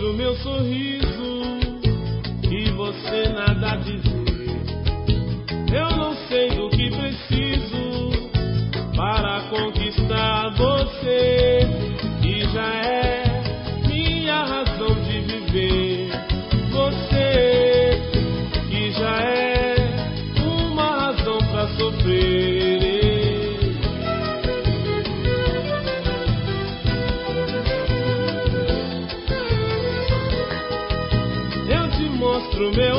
mostro meu sorriso e você nada dizer. Eu não sei do que preciso para conquistar você, que já é minha razão de viver. Você, que já é uma razão pra sofrer. Eu te mostro meu